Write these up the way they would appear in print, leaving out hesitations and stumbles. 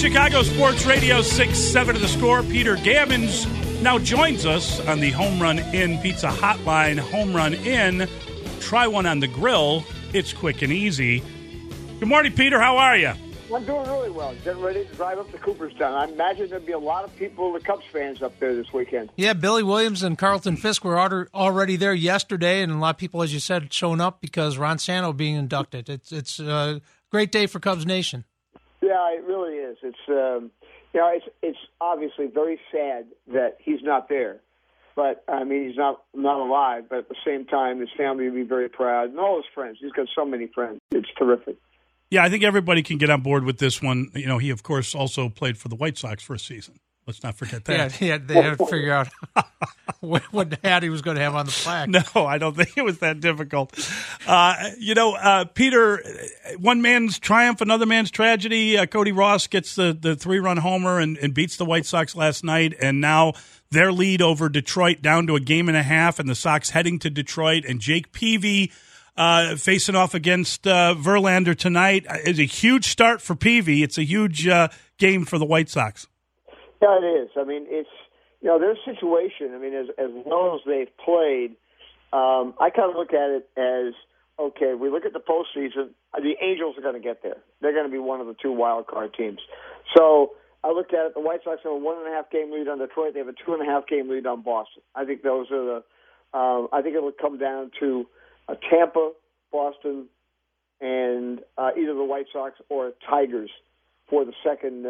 Chicago Sports Radio 6-7 to the score. Peter Gammons now joins us on the Home Run Inn Pizza Hotline. Home Run Inn. Try one on the grill. It's quick and easy. Good morning, Peter. How are you? I'm doing really well. Getting ready to drive up to Cooperstown. I imagine there'll be a lot of people, the Cubs fans, up there this weekend. Yeah, Billy Williams and Carlton Fisk were already there yesterday, and a lot of people, as you said, showing up because Ron Santo being inducted. It's a great day for Cubs Nation. Yeah, it really is. It's obviously very sad that he's not there. But, I mean, he's not alive. But at the same time, his family will be very proud. And all his friends. He's got so many friends. It's terrific. Yeah, I think everybody can get on board with this one. You know, he, of course, also played for the White Sox for a season. Let's not forget that. Yeah, they had to figure out what hat he was going to have on the plaque. No, I don't think it was that difficult. Peter, one man's triumph, another man's tragedy. Cody Ross gets the 3-run homer and beats the White Sox last night, and now their lead over Detroit down to a game and a half, and the Sox heading to Detroit, and Jake Peavy facing off against Verlander tonight. It's a huge start for Peavy. It's a huge game for the White Sox. Yeah, it is. I mean, it's, their situation, I mean, as well as they've played, I kind of look at it as, okay, we look at the postseason, the Angels are going to get there. They're going to be one of the 2 wild card teams. So I looked at it, the White Sox have a 1.5 game lead on Detroit. They have a 2.5 game lead on Boston. I think those are I think it'll come down to Tampa, Boston, and either the White Sox or Tigers for the second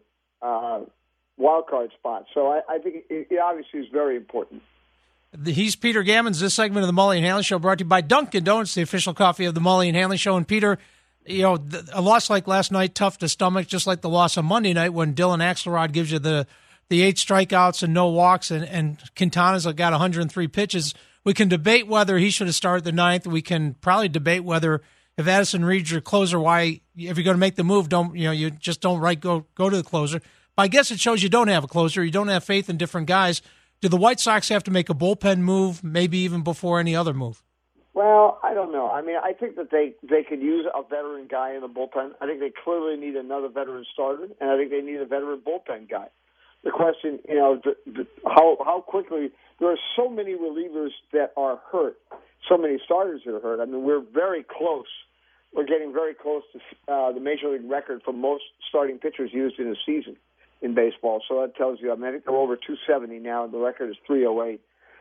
wild card spot. So I think it obviously is very important. He's Peter Gammons. This segment of the Mully and Hanley Show brought to you by Dunkin' Donuts, the official coffee of the Mully and Hanley Show. And Peter, a loss like last night, tough to stomach, just like the loss on Monday night when Dylan Axelrod gives you the 8 strikeouts and no walks, and Quintana's got 103 pitches. We can debate whether he should have started the 9th. We can probably debate whether if Addison Reed's your closer, why, if you're going to make the move, you just don't go to the closer. But I guess it shows you don't have a closer. You don't have faith in different guys. Do the White Sox have to make a bullpen move, maybe even before any other move? Well, I don't know. I mean, I think that they could use a veteran guy in the bullpen. I think they clearly need another veteran starter, and I think they need a veteran bullpen guy. The question, how quickly – there are so many relievers that are hurt, so many starters that are hurt. I mean, we're very close. We're getting very close to the Major League record for most starting pitchers used in a season in baseball. So that tells you, I think they're over 270 now, and the record is 308.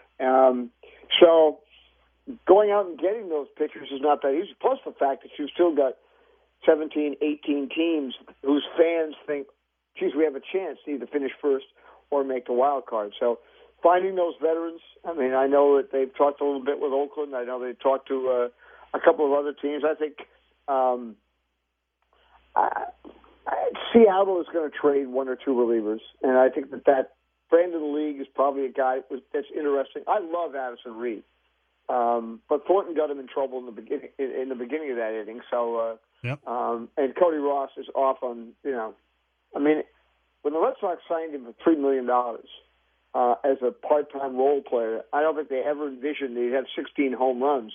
So going out and getting those pitchers is not that easy. Plus the fact that you've still got 17, 18 teams whose fans think, geez, we have a chance to either finish first or make the wild card. So finding those veterans, I mean, I know that they've talked a little bit with Oakland. I know they've talked to a couple of other teams. I think Seattle is going to trade 1 or 2 relievers, and I think that Brandon League is probably a guy that's interesting. I love Addison Reed, but Thornton got him in trouble in the beginning of that inning. So, yep. And Cody Ross is off on, I mean, when the Red Sox signed him for $3 million as a part-time role player, I don't think they ever envisioned he'd have 16 home runs,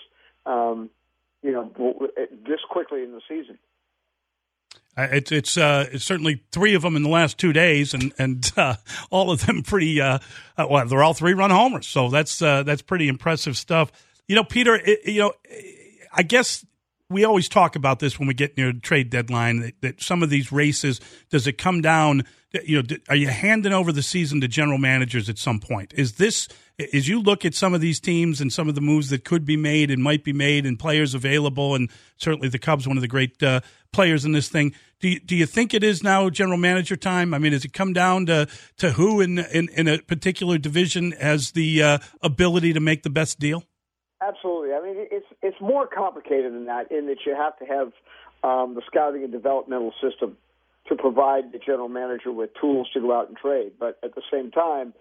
this quickly in the season. It's certainly 3 of them in the last 2 days, and all of them pretty. They're all 3-run homers, so that's pretty impressive stuff. Peter, I guess we always talk about this when we get near the trade deadline. That some of these races, does it come down? Are you handing over the season to general managers at some point? As you look at some of these teams and some of the moves that could be made and might be made and players available, and certainly the Cubs, one of the great players in this thing, do you think it is now general manager time? I mean, does it come down to who in a particular division has the ability to make the best deal? Absolutely. I mean, it's more complicated than that, in that you have to have the scouting and developmental system to provide the general manager with tools to go out and trade. But at the same time,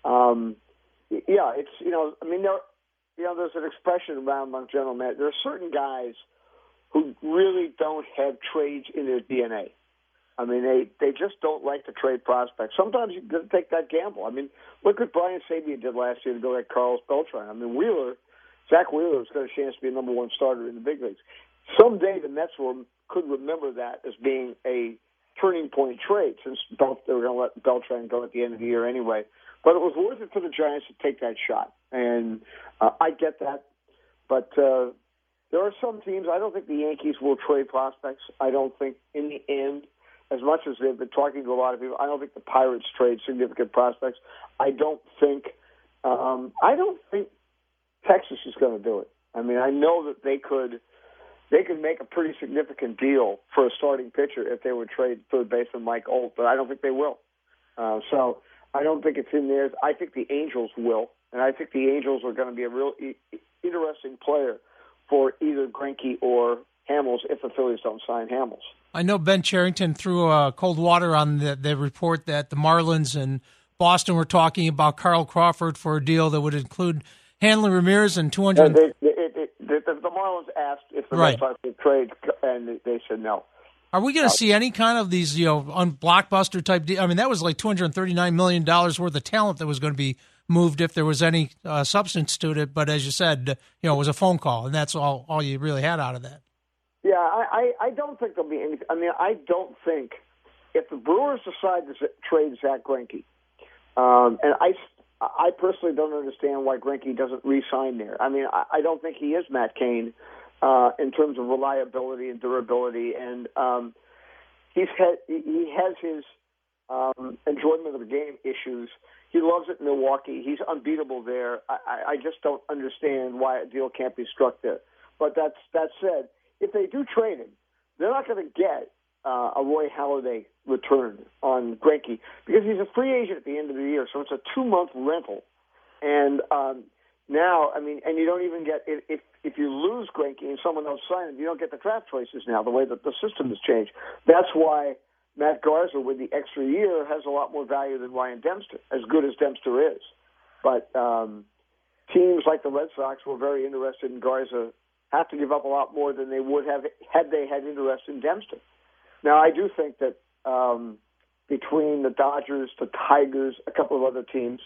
it's there's an expression around among general managers. There are certain guys who really don't have trades in their DNA. I mean, they just don't like to trade prospects. Sometimes you got to take that gamble. I mean, look what Brian Sabian did last year to go at Carlos Beltran. I mean, Zach Wheeler has got a chance to be a number 1 starter in the big leagues. Someday the Mets could remember that as being a turning point trade since they were going to let Beltran go at the end of the year anyway. But it was worth it for the Giants to take that shot, and I get that. But there are some teams. I don't think the Yankees will trade prospects. I don't think in the end, as much as they've been talking to a lot of people, I don't think the Pirates trade significant prospects. I don't think Texas is going to do it. I mean, I know that they could make a pretty significant deal for a starting pitcher if they would trade third baseman Mike Olt, but I don't think they will. So I don't think it's in theirs. I think the Angels will, and I think the Angels are going to be a real interesting player for either Greinke or Hamels if the Phillies don't sign Hamels. I know Ben Cherington threw cold water on the report that the Marlins and Boston were talking about Carl Crawford for a deal that would include Hanley Ramirez and 200. The Marlins asked if the Red Sox would trade, and they said no. Are we going to see any kind of these, on blockbuster type deal? I mean, that was like $239 million worth of talent that was going to be moved if there was any substance to it. But as you said, it was a phone call, and that's all you really had out of that. Yeah, I don't think there'll be any. I mean, I don't think if the Brewers decide to trade Zach Greinke, and I personally don't understand why Greinke doesn't re-sign there. I mean, I don't think he is Matt Cain in terms of reliability and durability, and he has his enjoyment of the game issues. He loves it in Milwaukee. He's unbeatable there. I just don't understand why a deal can't be struck there. But that said, if they do trade him, they're not going to get a Roy Halladay return on Greinke because he's a free agent at the end of the year, so it's a 2-month rental. And now, I mean, and you don't even get if you lose Greinke and someone else signs him, you don't get the draft choices now. The way that the system has changed, that's why Matt Garza with the extra year has a lot more value than Ryan Dempster, as good as Dempster is. But teams like the Red Sox were very interested in Garza. Have to give up a lot more than they would have had they had interest in Dempster. Now, I do think that between the Dodgers, the Tigers, a couple of other teams,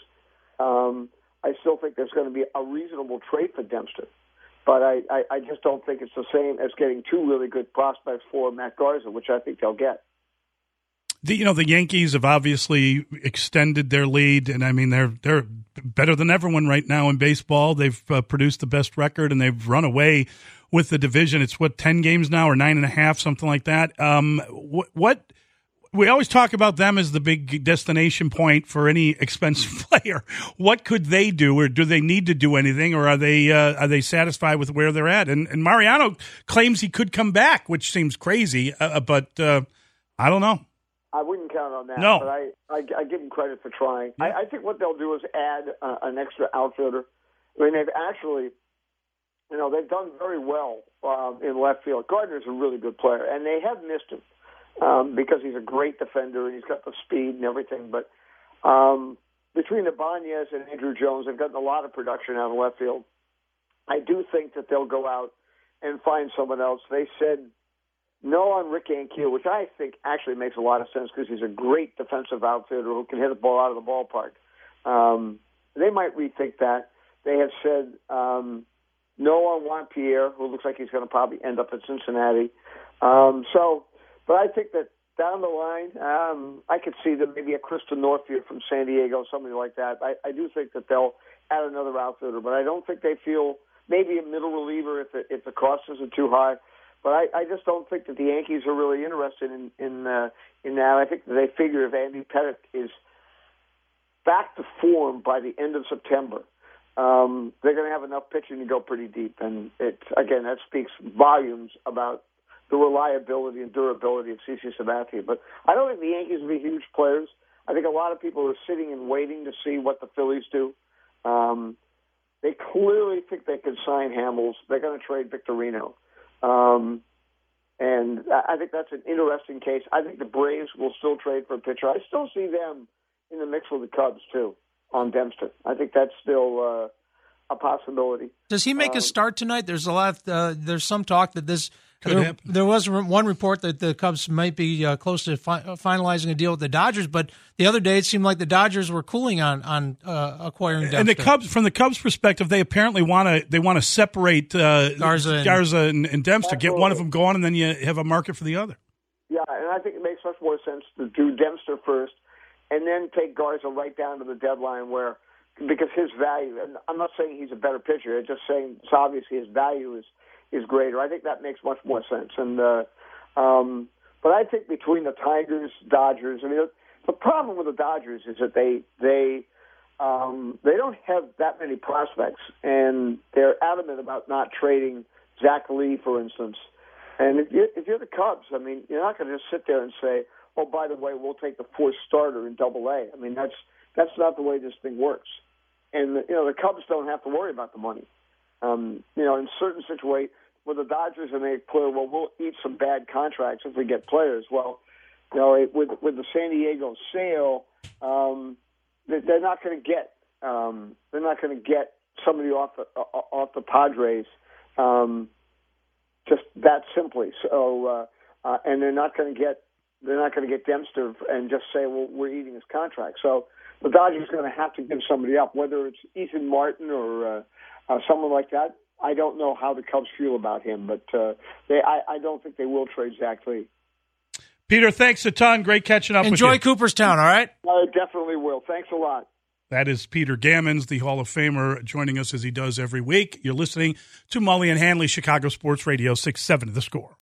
I still think there's going to be a reasonable trade for Dempster. But I just don't think it's the same as getting two really good prospects for Matt Garza, which I think they'll get. The Yankees have obviously extended their lead, and I mean they're better than everyone right now in baseball. They've produced the best record, and they've run away with the division. It's 10 games now, or 9.5, something like that. What we always talk about them as the big destination point for any expensive player. What could they do, or do they need to do anything, or are they satisfied with where they're at? And Mariano claims he could come back, which seems crazy, but I don't know. I wouldn't count on that, no. But I give them credit for trying. Yeah. I think what they'll do is add an extra outfielder. I mean, they've actually, they've done very well in left field. Gardner's a really good player, and they have missed him because he's a great defender and he's got the speed and everything. But between Ibanez and Andrew Jones, they've gotten a lot of production out of left field. I do think that they'll go out and find someone else. They said no on Rick Ankiel, which I think actually makes a lot of sense because he's a great defensive outfielder who can hit the ball out of the ballpark. They might rethink that. They have said no on Juan Pierre, who looks like he's going to probably end up at Cincinnati. But I think that down the line, I could see that maybe a Kristen Northfield from San Diego, something like that. I do think that they'll add another outfielder, but I don't think they feel maybe a middle reliever if the cost isn't too high. But I just don't think that the Yankees are really interested in that. I think that they figure if Andy Pettitte is back to form by the end of September, they're going to have enough pitching to go pretty deep. And that speaks volumes about the reliability and durability of CC Sabathia. But I don't think the Yankees will be huge players. I think a lot of people are sitting and waiting to see what the Phillies do. They clearly think they can sign Hamels. They're going to trade Victorino. And I think that's an interesting case. I think the Braves will still trade for a pitcher. I still see them in the mix with the Cubs, too, on Dempster. I think that's still a possibility. Does he make a start tonight? There's a lot. There's some talk that there was one report that the Cubs might be close to finalizing a deal with the Dodgers, but the other day it seemed like the Dodgers were cooling on acquiring Dempster. And the Cubs, from the Cubs' perspective, they apparently want to separate Garza and Dempster, get one of them going, and then you have a market for the other. Yeah, and I think it makes much more sense to do Dempster first and then take Garza right down to the deadline because his value, and I'm not saying he's a better pitcher, I'm just saying it's obvious his value is greater. I think that makes much more sense. And but I think between the Tigers, Dodgers, I mean, the problem with the Dodgers is that they don't have that many prospects, and they're adamant about not trading Zach Lee, for instance. And if you're the Cubs, I mean, you're not going to just sit there and say, "Oh, by the way, we'll take the fourth starter in Double-A." I mean, that's not the way this thing works. And the Cubs don't have to worry about the money. In certain situations, with the Dodgers, they make clear, well, we'll eat some bad contracts if we get players. Well, with the San Diego sale, they're not going to get somebody off the Padres. Just that simply. So, and they're not going to get Dempster and just say, well, we're eating his contract. So the Dodgers are going to have to give somebody up, whether it's Ethan Martin or someone like that. I don't know how the Cubs feel about him, but I don't think they will trade Zach Lee. Peter, thanks a ton. Great catching up with you. Enjoy Cooperstown, all right? I definitely will. Thanks a lot. That is Peter Gammons, the Hall of Famer, joining us as he does every week. You're listening to Mully and Hanley, Chicago Sports Radio 670 The Score.